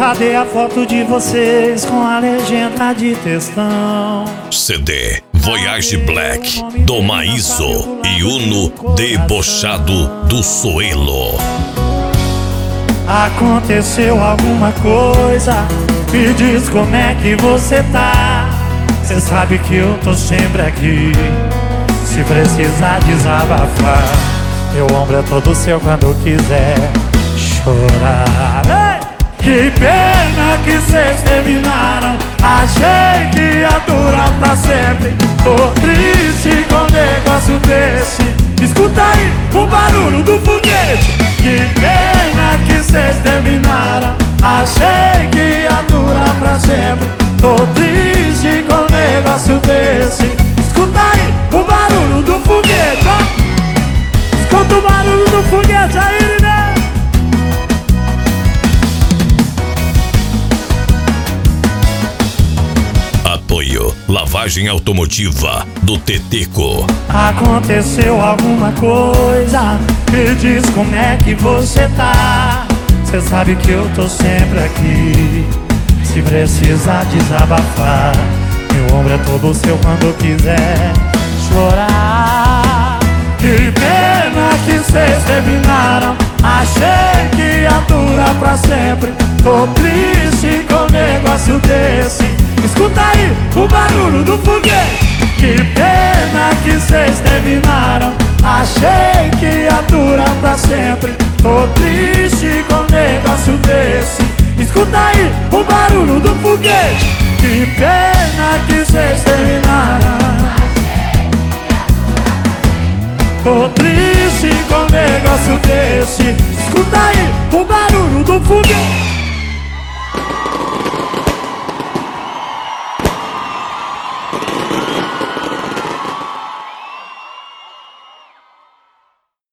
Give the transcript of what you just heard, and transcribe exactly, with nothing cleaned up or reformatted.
Cadê a foto de vocês com a legenda de textão? C D Voyage Black do Maíso e Uno Debochado do Soelo. Aconteceu alguma coisa? Me diz como é que você tá. Cê sabe que eu tô sempre aqui, se precisar desabafar. Meu ombro é todo seu quando quiser chorar. Ei! Que pena que cês terminaram. Achei que ia durar pra sempre. Tô triste com um negócio desse. Escuta aí o barulho do foguete. Que pena que cês terminaram. Achei que ia durar pra sempre. Tô triste com um negócio desse. Escuta aí o barulho do foguete, ó. Escuta o barulho do foguete aí, né? Apoio Lavagem Automotiva do Teteco. Aconteceu alguma coisa? Me diz como é que você tá. Cê sabe que eu tô sempre aqui, se precisar desabafar. Meu ombro é todo seu quando quiser chorar. Que pena que cês terminaram. Achei que ia durar pra sempre. Tô triste com um negócio desse. Escuta aí o barulho do foguete. Que pena que cês terminaram. Achei que ia durar pra sempre. Tô triste com um negócio desse. Escuta aí o barulho do foguete. Que pena que cês terminaram. Tô triste com um negócio desse. Escuta aí o barulho do foguete.